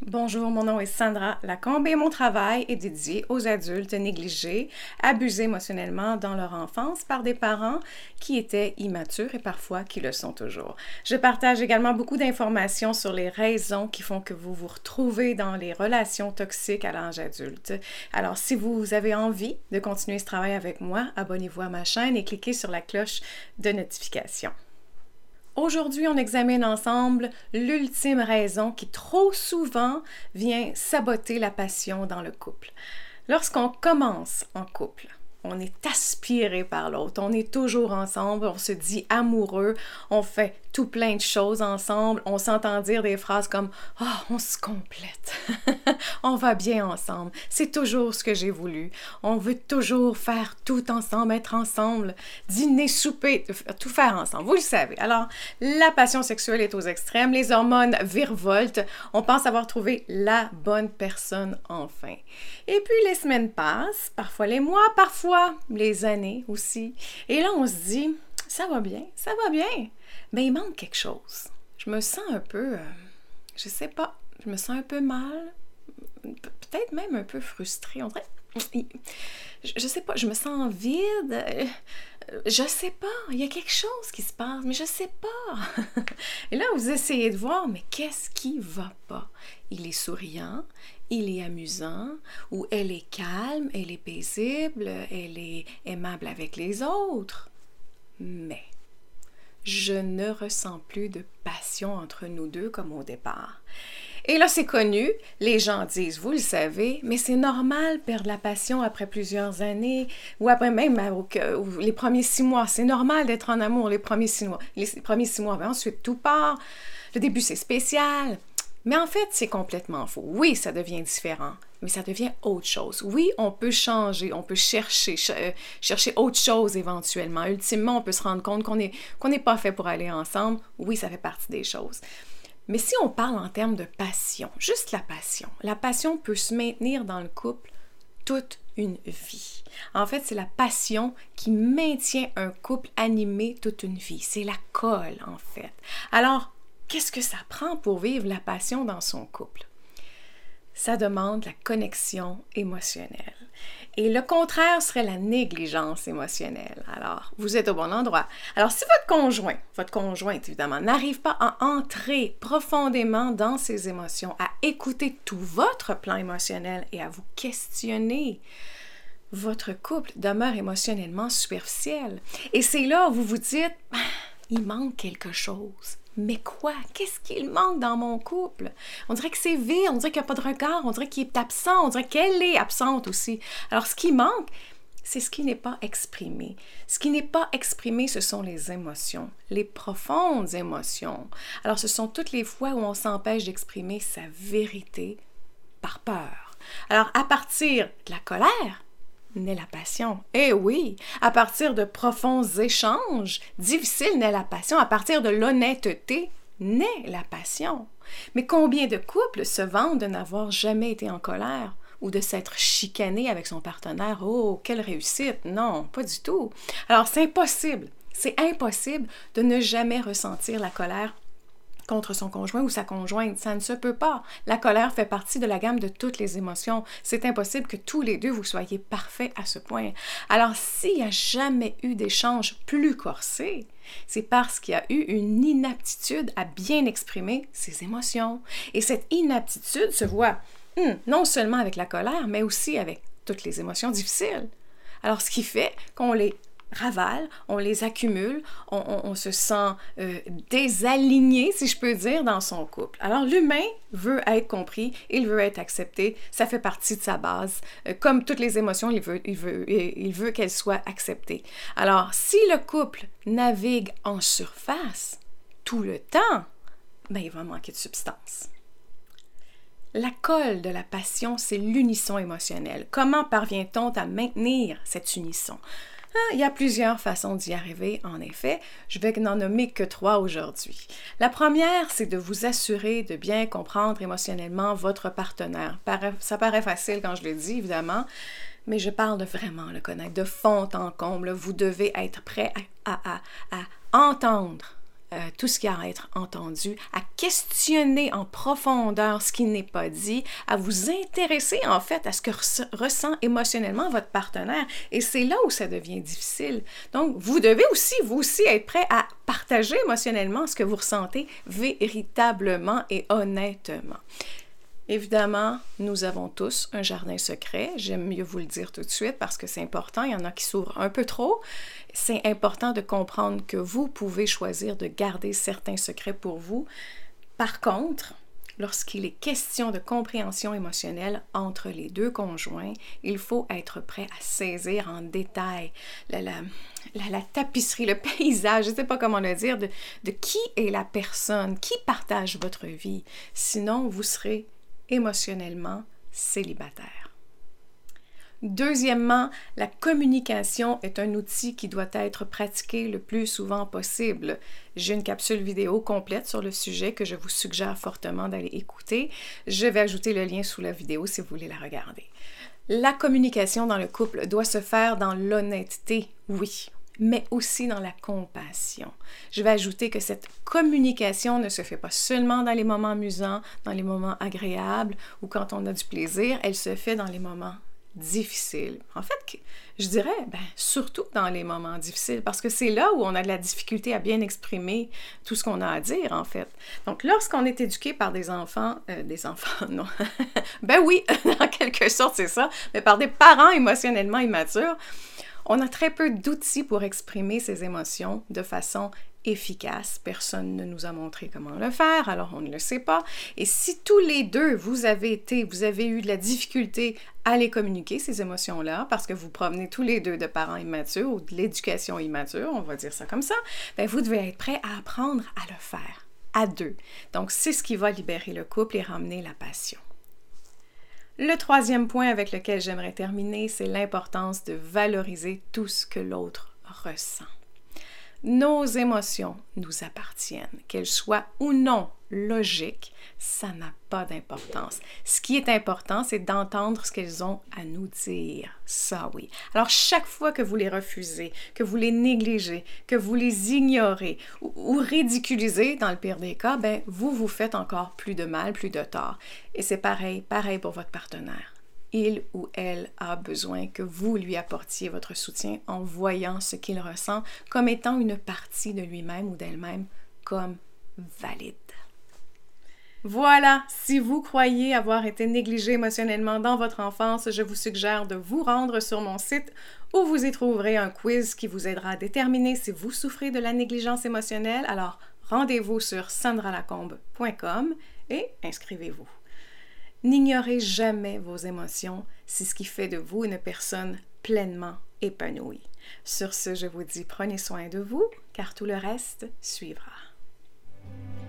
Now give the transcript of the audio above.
Bonjour, mon nom est Sandra Lacombe et mon travail est dédié aux adultes négligés, abusés émotionnellement dans leur enfance par des parents qui étaient immatures et parfois qui le sont toujours. Je partage également beaucoup d'informations sur les raisons qui font que vous vous retrouvez dans les relations toxiques à l'âge adulte. Alors, si vous avez envie de continuer ce travail avec moi, abonnez-vous à ma chaîne et cliquez sur la cloche de notification. Aujourd'hui, on examine ensemble l'ultime raison qui trop souvent vient saboter la passion dans le couple. Lorsqu'on commence en couple, on est aspiré par l'autre, on est toujours ensemble, on se dit amoureux, on fait tout plein de choses ensemble, on s'entend dire des phrases comme « Oh, on se complète, on va bien ensemble, c'est toujours ce que j'ai voulu, on veut toujours faire tout ensemble, être ensemble, dîner, souper, tout faire ensemble, vous le savez. » Alors, la passion sexuelle est aux extrêmes, les hormones virevoltent, on pense avoir trouvé la bonne personne enfin. Et puis les semaines passent, parfois les mois, parfois les années aussi, et là on se dit « Ça va bien, mais il manque quelque chose. Je me sens un peu, je sais pas, je me sens un peu mal, peut-être même un peu frustrée. On dirait, je sais pas, je me sens vide, je sais pas, il y a quelque chose qui se passe, mais je sais pas. » Et là, vous essayez de voir, mais qu'est-ce qui va pas? Il est souriant, il est amusant, ou elle est calme, elle est paisible, elle est aimable avec les autres. Mais je ne ressens plus de passion entre nous deux comme au départ. Et là, c'est connu, les gens disent, vous le savez, mais c'est normal perdre la passion après plusieurs années, ou après même les premiers 6 mois. C'est normal d'être en amour les premiers 6 mois. Les premiers 6 mois, mais ensuite tout part. Le début, c'est spécial. Mais en fait, c'est complètement faux. Oui, ça devient différent, mais ça devient autre chose. Oui, on peut changer, on peut chercher autre chose éventuellement. Ultimement, on peut se rendre compte qu'on n'est pas fait pour aller ensemble. Oui, ça fait partie des choses. Mais si on parle en termes de passion, juste la passion peut se maintenir dans le couple toute une vie. En fait, c'est la passion qui maintient un couple animé toute une vie. C'est la colle, en fait. Alors, qu'est-ce que ça prend pour vivre la passion dans son couple? Ça demande la connexion émotionnelle. Et le contraire serait la négligence émotionnelle. Alors, vous êtes au bon endroit. Alors, si votre conjointe évidemment, n'arrive pas à entrer profondément dans ses émotions, à écouter tout votre plan émotionnel et à vous questionner, votre couple demeure émotionnellement superficiel. Et c'est là où vous vous dites, il manque quelque chose. Mais quoi? Qu'est-ce qu'il manque dans mon couple? On dirait que c'est vide, on dirait qu'il n'y a pas de regard, on dirait qu'il est absent, on dirait qu'elle est absente aussi. Alors, ce qui manque, c'est ce qui n'est pas exprimé. Ce qui n'est pas exprimé, ce sont les émotions, les profondes émotions. Alors, ce sont toutes les fois où on s'empêche d'exprimer sa vérité par peur. Alors, à partir de la colère, naît la passion. Eh oui, à partir de profonds échanges difficiles naît la passion. À partir de l'honnêteté naît la passion. Mais combien de couples se vantent de n'avoir jamais été en colère ou de s'être chicané avec son partenaire? Oh, quelle réussite! Non, pas du tout. Alors, c'est impossible de ne jamais ressentir la colère contre son conjoint ou sa conjointe. Ça ne se peut pas. La colère fait partie de la gamme de toutes les émotions. C'est impossible que tous les deux vous soyez parfaits à ce point. Alors, s'il n'y a jamais eu d'échange plus corsé, c'est parce qu'il y a eu une inaptitude à bien exprimer ses émotions. Et cette inaptitude se voit non seulement avec la colère, mais aussi avec toutes les émotions difficiles. Alors, ce qui fait qu'on les ravale, on les accumule, on se sent désaligné, si je peux dire, dans son couple. Alors, l'humain veut être compris, il veut être accepté, ça fait partie de sa base. Comme toutes les émotions, il veut qu'elles soient acceptées. Alors, si le couple navigue en surface tout le temps, il va manquer de substance. La colle de la passion, c'est l'unisson émotionnel. Comment parvient-on à maintenir cette unisson? Il y a plusieurs façons d'y arriver, en effet. Je vais n'en nommer que 3 aujourd'hui. La première, c'est de vous assurer de bien comprendre émotionnellement votre partenaire. Ça paraît facile quand je le dis, évidemment, mais je parle de vraiment le connaître de fond en comble. Vous devez être prêt à entendre tout ce qui a à être entendu, à questionner en profondeur ce qui n'est pas dit, à vous intéresser en fait à ce que ressent émotionnellement votre partenaire. Et c'est là où ça devient difficile. Donc, vous devez aussi, vous aussi, être prêt à partager émotionnellement ce que vous ressentez véritablement et honnêtement. Évidemment, nous avons tous un jardin secret. J'aime mieux vous le dire tout de suite parce que c'est important. Il y en a qui s'ouvrent un peu trop. C'est important de comprendre que vous pouvez choisir de garder certains secrets pour vous. Par contre, lorsqu'il est question de compréhension émotionnelle entre les deux conjoints, il faut être prêt à saisir en détail la tapisserie, le paysage, je ne sais pas comment le dire, de qui est la personne, qui partage votre vie. Sinon, vous serez émotionnellement célibataire. Deuxièmement, la communication est un outil qui doit être pratiqué le plus souvent possible. J'ai une capsule vidéo complète sur le sujet que je vous suggère fortement d'aller écouter. Je vais ajouter le lien sous la vidéo si vous voulez la regarder. La communication dans le couple doit se faire dans l'honnêteté, oui, mais aussi dans la compassion. Je vais ajouter que cette communication ne se fait pas seulement dans les moments amusants, dans les moments agréables ou quand on a du plaisir, elle se fait dans les moments difficiles. En fait, je dirais, surtout dans les moments difficiles, parce que c'est là où on a de la difficulté à bien exprimer tout ce qu'on a à dire, en fait. Donc, lorsqu'on est éduqué par des enfants, non, oui, en quelque sorte, c'est ça, mais par des parents émotionnellement immatures, on a très peu d'outils pour exprimer ses émotions de façon efficace. Personne ne nous a montré comment le faire, alors on ne le sait pas. Et si tous les deux, vous avez eu de la difficulté à les communiquer, ces émotions-là, parce que vous provenez tous les deux de parents immatures ou de l'éducation immature, on va dire ça comme ça, vous devez être prêt à apprendre à le faire, à deux. Donc, c'est ce qui va libérer le couple et ramener la passion. Le troisième point avec lequel j'aimerais terminer, c'est l'importance de valoriser tout ce que l'autre ressent. Nos émotions nous appartiennent, qu'elles soient ou non logiques, ça n'a pas d'importance. Ce qui est important, c'est d'entendre ce qu'elles ont à nous dire. Ça, oui. Alors, chaque fois que vous les refusez, que vous les négligez, que vous les ignorez ou ridiculisez, dans le pire des cas, vous vous faites encore plus de mal, plus de tort. Et c'est pareil pour votre partenaire. Il ou elle a besoin que vous lui apportiez votre soutien en voyant ce qu'il ressent comme étant une partie de lui-même ou d'elle-même comme valide. Voilà, si vous croyez avoir été négligé émotionnellement dans votre enfance, je vous suggère de vous rendre sur mon site où vous y trouverez un quiz qui vous aidera à déterminer si vous souffrez de la négligence émotionnelle. Alors, rendez-vous sur sandralacombe.com et inscrivez-vous. N'ignorez jamais vos émotions, c'est ce qui fait de vous une personne pleinement épanouie. Sur ce, je vous dis prenez soin de vous, car tout le reste suivra.